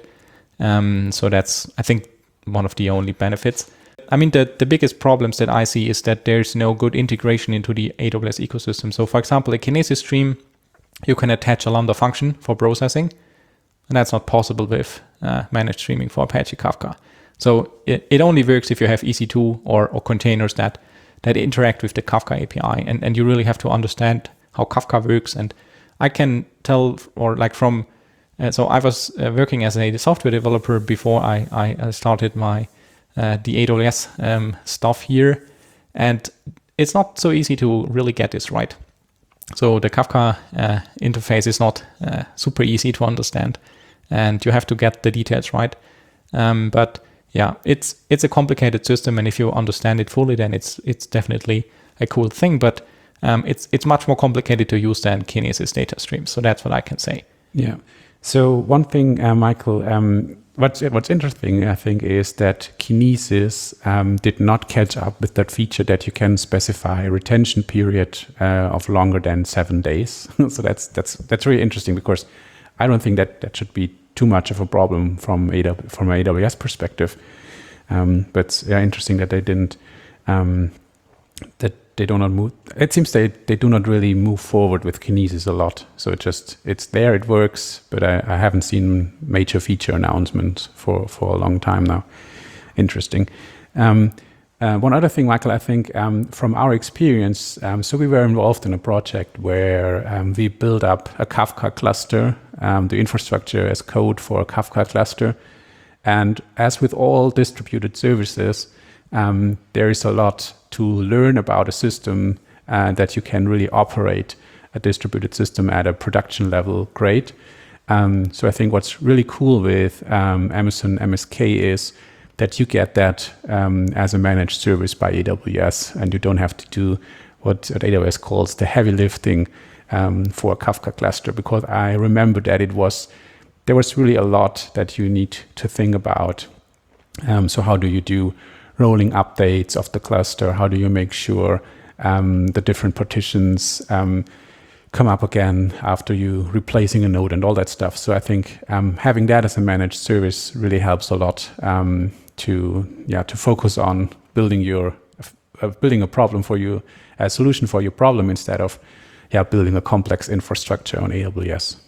Um, so that's, I think, one of the only benefits. I mean, the, the biggest problems that I see is that there's no good integration into the A W S ecosystem. So for example, a Kinesis stream, you can attach a Lambda function for processing, and that's not possible with uh, managed streaming for Apache Kafka. So it, it only works if you have E C two or, or containers that that interact with the Kafka A P I, and, and you really have to understand how Kafka works. And I can tell, or like from, uh, so I was uh, working as a software developer before I, I started my uh, the A W S um, stuff here, and it's not so easy to really get this right. So the Kafka uh, interface is not uh, super easy to understand, and you have to get the details right. Um, but yeah, it's it's a complicated system, and if you understand it fully, then it's it's definitely a cool thing. But um, it's it's much more complicated to use than Kinesis data streams. So that's what I can say. Yeah. So one thing, uh, Michael, um, what's what's interesting, I think, is that Kinesis um, did not catch up with that feature that you can specify a retention period uh, of longer than seven days. So that's that's that's really interesting, because I don't think that that should be too much of a problem from A W, from an A W S perspective. Um, but yeah, interesting that they didn't, um, that they do not move. It seems they, they do not really move forward with Kinesis a lot. So it just, it's there, it works, but I, I haven't seen major feature announcements for, for a long time now. Interesting. Um, uh, one other thing, Michael, I think um, from our experience, um, so we were involved in a project where um, we built up a Kafka cluster, um, the infrastructure as code for a Kafka cluster. And as with all distributed services, um, there is a lot to learn about a system uh, that you can really operate a distributed system at a production level great. Um, so I think what's really cool with um, Amazon M S K is that you get that um, as a managed service by A W S, and you don't have to do what, what A W S calls the heavy lifting um, for a Kafka cluster, because I remember that it was there was really a lot that you need to think about. Um, so how do you do rolling updates of the cluster? How do you make sure um, the different partitions um, come up again after you replacing a node and all that stuff? So I think um, having that as a managed service really helps a lot um, to yeah to focus on building your uh, building a problem for you, a solution for your problem, instead of yeah building a complex infrastructure on A W S.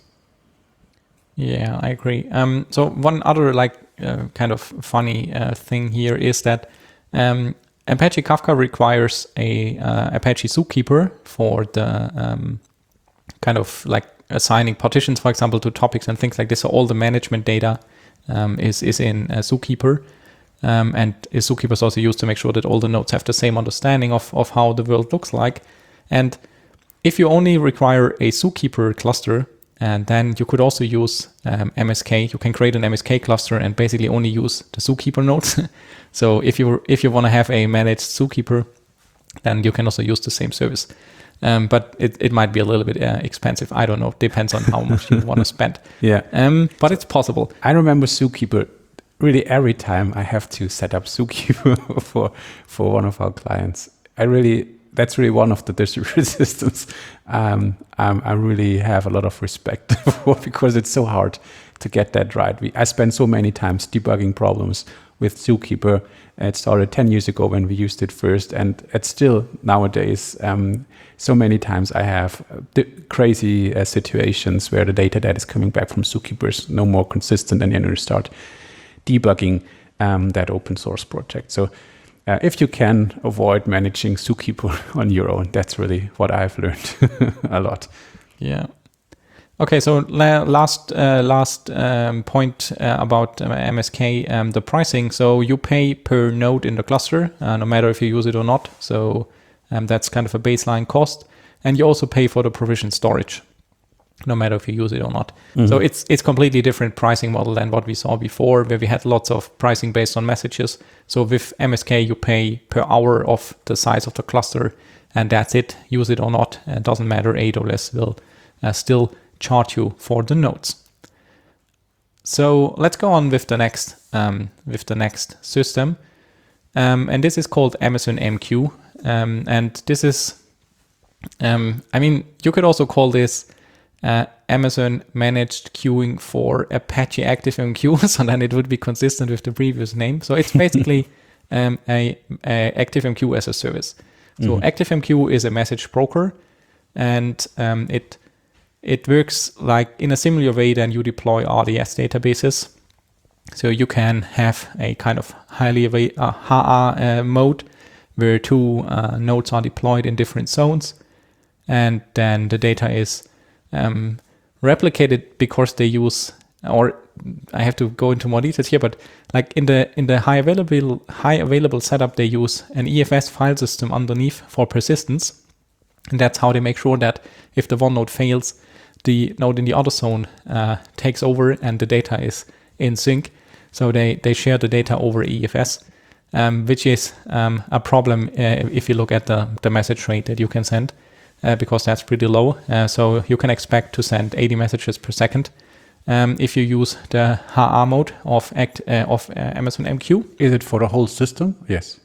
Yeah, I agree. Um, so one other like uh, kind of funny uh, thing here is that um, Apache Kafka requires a uh, Apache Zookeeper for the um, kind of like assigning partitions, for example, to topics and things like this. So all the management data um, is is in a Zookeeper, um, and a Zookeeper is also used to make sure that all the nodes have the same understanding of of how the world looks like. And if you only require a Zookeeper cluster, and then you could also use um, M S K. You can create an M S K cluster and basically only use the Zookeeper nodes. So if you if you want to have a managed Zookeeper, then you can also use the same service. Um, but it, it might be a little bit uh, expensive. I don't know. Depends on how much you want to spend. Yeah. Um, but it's possible. I remember Zookeeper. Really, every time I have to set up Zookeeper for for one of our clients, I really. That's really one of the distributed systems um, um, I really have a lot of respect for, because it's so hard to get that right. We, I spent so many times debugging problems with Zookeeper. It started ten years ago when we used it first, and it's still nowadays. Um, so many times I have crazy uh, situations where the data that is coming back from Zookeeper is no more consistent, and then you start debugging um, that open source project. So Uh, if you can avoid managing Zookeeper on your own, that's really what I've learned a lot. Yeah. Okay, so la- last uh, last um, point uh, about uh, M S K, um, the pricing. So you pay per node in the cluster, uh, no matter if you use it or not. So um, that's kind of a baseline cost, and you also pay for the provision storage, no matter if you use it or not. Mm-hmm. So it's it's completely different pricing model than what we saw before, where we had lots of pricing based on messages. So with M S K, you pay per hour of the size of the cluster, and that's it. Use it or not, it doesn't matter. A W S will uh, still charge you for the nodes. So let's go on with the next um, with the next system, um, and this is called Amazon M Q, um, and this is, um, I mean, you could also call this uh, Amazon Managed Queuing for Apache ActiveMQ, so then it would be consistent with the previous name. So it's basically um, a, a ActiveMQ as a service. So mm-hmm. ActiveMQ is a message broker, and um, it It works like in a similar way than you deploy R D S databases. So you can have a kind of highly ava- uh, H A uh, mode where two uh, nodes are deployed in different zones, and then the data is um, replicated because they use, or I have to go into more details here, but like in the in the high available high available setup, they use an E F S file system underneath for persistence, and that's how they make sure that if the one node fails, the node in the other zone uh, takes over and the data is in sync. So they, they share the data over E F S, um, which is um, a problem uh, if you look at the, the message rate that you can send, uh, because that's pretty low. Uh, so you can expect to send eighty messages per second um, if you use the H A mode of, act, uh, of uh, Amazon M Q. Is it for the whole system? Yes.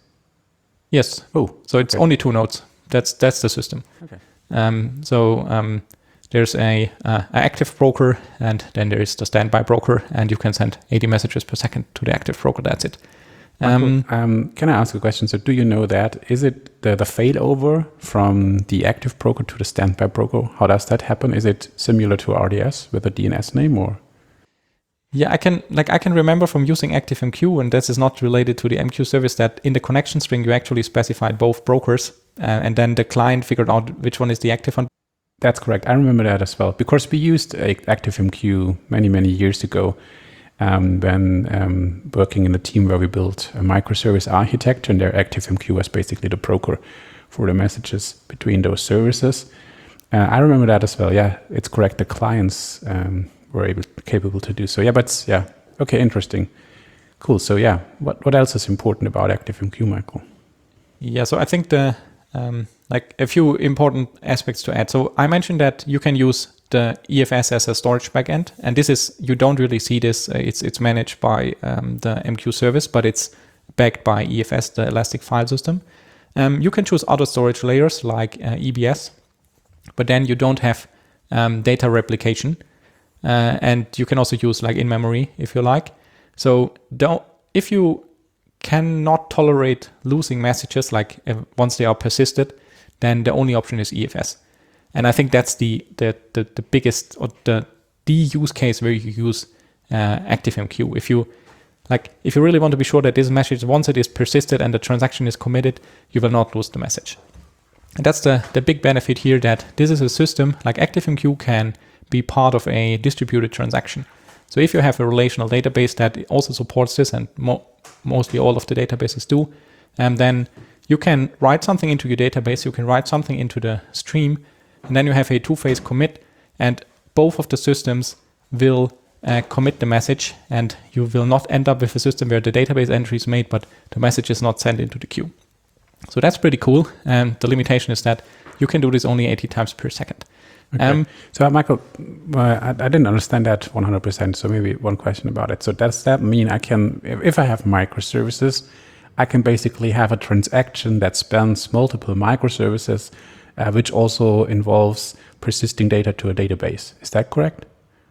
Yes. Oh, so it's okay. only two nodes. That's that's the system. Okay. Um, so um, there's a, uh, a active broker, and then there is the standby broker, and you can send eighty messages per second to the active broker. That's it. Um, um, can I ask a question? So do you know that? Is it the, the failover from the active broker to the standby broker? How does that happen? Is it similar to R D S with a D N S name, or? Yeah, I can like I can remember from using ActiveMQ, and this is not related to the M Q service, that in the connection string you actually specified both brokers, uh, and then the client figured out which one is the active one. That's correct. I remember that as well, because we used ActiveMQ many, many years ago um, when um, working in a team where we built a microservice architecture, and their ActiveMQ was basically the broker for the messages between those services. Uh, I remember that as well. Yeah, it's correct. The clients um, were able, capable to do so. Yeah, but yeah, okay, interesting. Cool. So yeah, what, what else is important about ActiveMQ, Michael? Yeah, so I think the um, like a few important aspects to add. So I mentioned that you can use the E F S as a storage backend, and this is, you don't really see this. Uh, it's it's managed by um, the M Q service, but it's backed by E F S, the Elastic File System. Um, you can choose other storage layers like uh, E B S, but then you don't have um, data replication, uh, and you can also use like in memory if you like. So don't, if you cannot tolerate losing messages, like if, once they are persisted, then the only option is E F S. And I think that's the the the, the biggest, or the the use case where you use uh, ActiveMQ. If you like, if you really want to be sure that this message, once it is persisted and the transaction is committed, you will not lose the message. And that's the the big benefit here, that this is a system like ActiveMQ can be part of a distributed transaction. So if you have a relational database that also supports this, and mo- mostly all of the databases do, and then you can write something into your database, you can write something into the stream, and then you have a two-phase commit, and both of the systems will uh, commit the message, and you will not end up with a system where the database entry is made, but the message is not sent into the queue. So that's pretty cool. And the limitation is that you can do this only eighty times per second. Okay. Um, so, Michael, uh, I, I didn't understand that one hundred percent. So maybe one question about it. So does that mean I can, if I have microservices, I can basically have a transaction that spans multiple microservices, uh, which also involves persisting data to a database. Is that correct?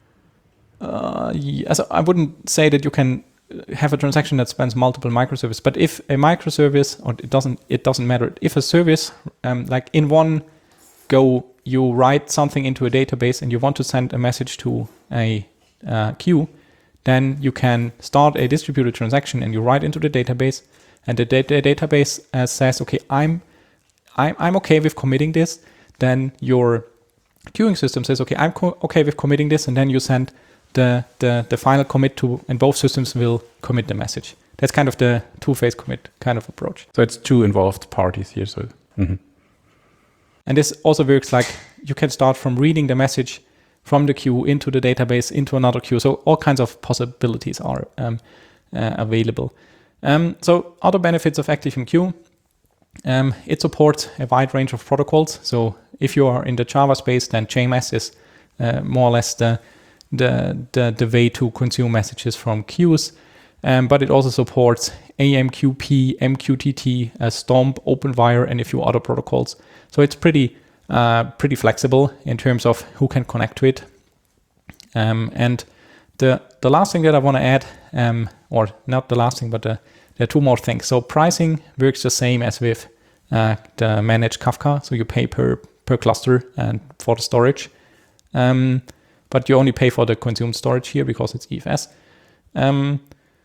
Uh, yeah, so I wouldn't say that you can have a transaction that spans multiple microservices, but if a microservice, or it doesn't, it doesn't matter. If a service, um, like in one go, you write something into a database and you want to send a message to a uh, queue, then you can start a distributed transaction and you write into the database, and the data database uh, says, okay, I'm, I'm I'm okay with committing this. Then your queuing system says, okay, I'm co- okay with committing this, and then you send the, the, the final commit to, and both systems will commit the message. That's kind of the two-phase commit kind of approach. So it's two involved parties here. So, mm-hmm. And this also works like you can start from reading the message from the queue into the database, into another queue. So all kinds of possibilities are um, uh, available. Um, so other benefits of ActiveMQ, um, it supports a wide range of protocols. So if you are in the Java space, then J M S is uh, more or less the, the, the, the way to consume messages from queues. Um, but it also supports A M Q P, M Q T T, uh, Stomp, OpenWire, and a few other protocols. So it's pretty uh, pretty flexible in terms of who can connect to it. Um, and the the last thing that I want to add, um, or not the last thing, but the, there are two more things. So pricing works the same as with uh, the managed Kafka. So you pay per per cluster and for the storage, um, but you only pay for the consumed storage here because it's E F S. Um,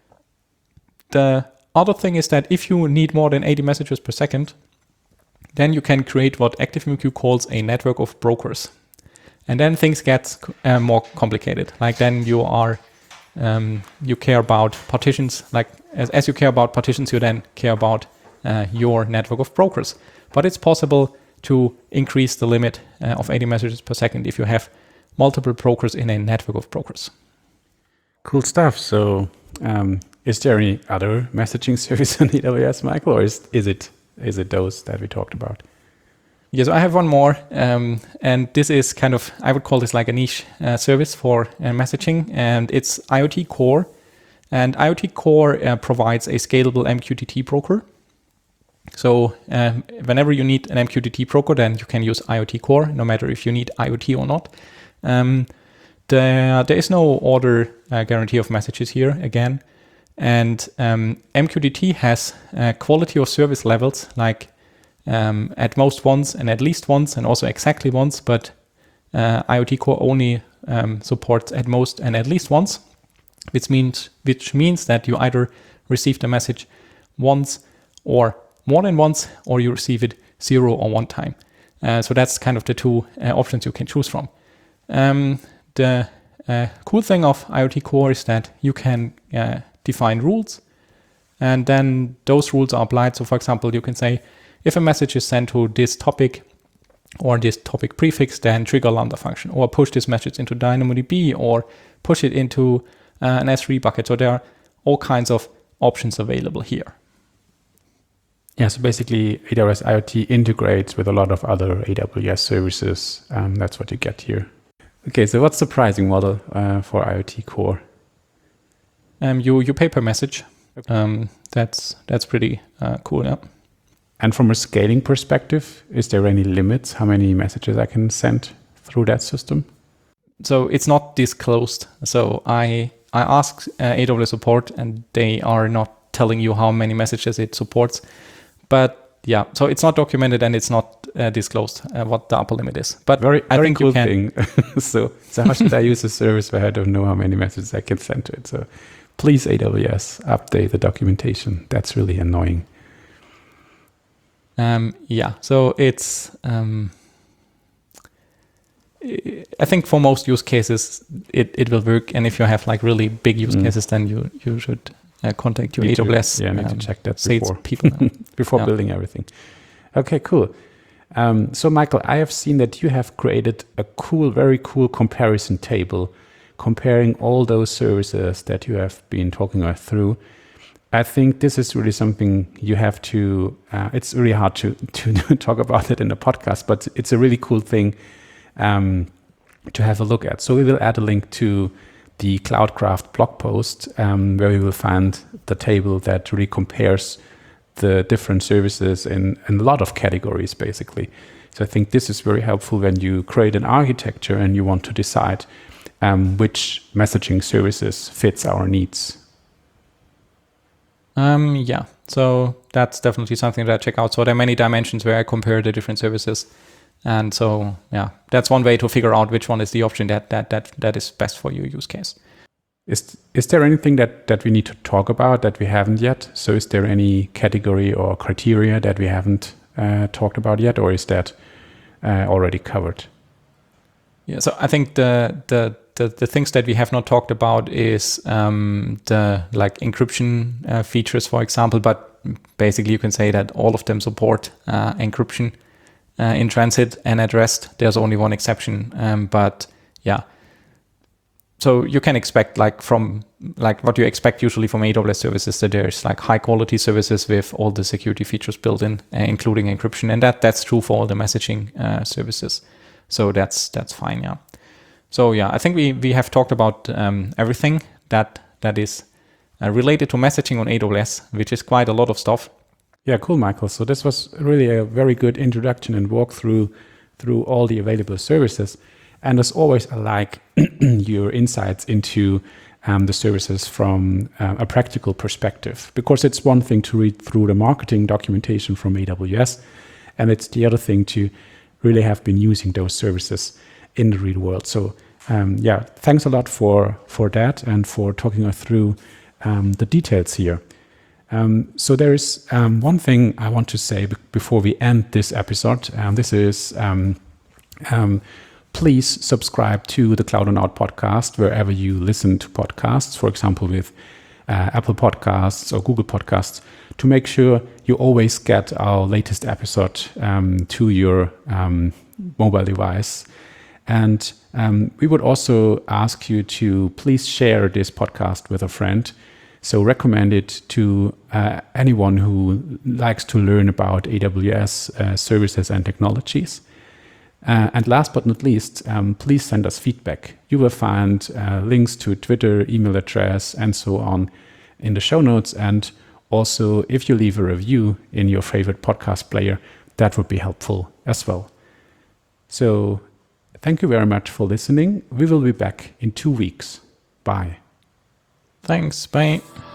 The other thing is that if you need more than eighty messages per second, then you can create what ActiveMQ calls a network of brokers. And then things get uh, more complicated. Like then you are, um, you care about partitions. Like as, as you care about partitions, you then care about uh, your network of brokers. But it's possible to increase the limit uh, of eighty messages per second if you have multiple brokers in a network of brokers. Cool stuff. So, um, is there any other messaging service on A W S, Michael, or is, is it is it those that we talked about? Yes, I have one more, um, and this is kind of, I would call this like a niche uh, service for uh, messaging, and it's IoT Core. And IoT Core uh, provides a scalable M Q T T broker. So um, whenever you need an M Q T T broker, then you can use IoT Core, no matter if you need IoT or not. Um, the, there is no order uh, guarantee of messages here, again. And um, M Q T T has uh, quality of service levels, like um, at most once and at least once, and also exactly once, but uh, IoT Core only um, supports at most and at least once, which means which means that you either receive the message once or more than once, or you receive it zero or one time. Uh, so that's kind of the two uh, options you can choose from. Um, the uh, cool thing of IoT Core is that you can uh, define rules, and then those rules are applied. So for example, you can say, if a message is sent to this topic or this topic prefix, then trigger Lambda function, or push this message into DynamoDB, or push it into uh, an S three bucket. So there are all kinds of options available here. Yeah, so basically A W S IoT integrates with a lot of other A W S services. Um, that's what you get here. Okay, so what's the pricing model uh, for IoT Core? Um, you you pay per message. Okay. Um, that's that's pretty uh, cool. Yeah. And from a scaling perspective, is there any limits how many messages I can send through that system? So it's not disclosed. So I I asked uh, A W S support, and they are not telling you how many messages it supports. But yeah, so it's not documented, and it's not uh, disclosed uh, what the upper limit is. But very, I very think cool you can. thing. so, so how should I use a service where I don't know how many messages I can send to it? So please, A W S, update the documentation. That's really annoying. Um, yeah, so it's, um, I think for most use cases, it, it will work. And if you have like really big use mm. cases, then you, you should uh, contact your need A W S. To, yeah, I need um, to check that sales before, people before yeah. building everything. Okay, cool. Um, so Michael, I have seen that you have created a cool, very cool comparison table comparing all those services that you have been talking about through. I think this is really something you have to, uh, it's really hard to, to talk about it in a podcast, but it's a really cool thing um, to have a look at. So we will add a link to the Cloudcraft blog post um, where we will find the table that really compares the different services in, in a lot of categories, basically. So I think this is very helpful when you create an architecture and you want to decide um, which messaging services fits our needs. Um, yeah, so that's definitely something that I check out. So there are many dimensions where I compare the different services. And so, yeah, that's one way to figure out which one is the option that that that, that is best for your use case. Is is there anything that, that we need to talk about that we haven't yet? So is there any category or criteria that we haven't uh, talked about yet, or is that uh, already covered? Yeah, so I think the the the, the things that we have not talked about is um, the like encryption uh, features, for example. But basically, you can say that all of them support uh, encryption uh, in transit and at rest. There's only one exception, um, but yeah. So you can expect like from like what you expect usually from A W S services, that there's like high quality services with all the security features built in, uh, including encryption, and that that's true for all the messaging uh, services. So that's that's fine, yeah. So yeah, I think we we have talked about um, everything that that is uh, related to messaging on A W S, which is quite a lot of stuff. Yeah, cool, Michael. So this was really a very good introduction and walkthrough through all the available services. And as always, I like your insights into um, the services from uh, a practical perspective, because it's one thing to read through the marketing documentation from A W S, and it's the other thing to really have been using those services in the real world. So um, yeah, thanks a lot for, for that and for talking us through um, the details here. Um, so there is um, one thing I want to say b- before we end this episode. Um, this is um, um, please subscribe to the Cloud and Out podcast wherever you listen to podcasts, for example, with uh, Apple Podcasts or Google Podcasts, to make sure you always get our latest episode um, to your um, mobile device. And um, we would also ask you to please share this podcast with a friend. So recommend it to uh, anyone who likes to learn about A W S uh, services and technologies. Uh, and last but not least, um, please send us feedback. You will find uh, links to Twitter, email address, and so on in the show notes. And also, if you leave a review in your favorite podcast player, that would be helpful as well. So thank you very much for listening. We will be back in two weeks. Bye. Thanks. Bye.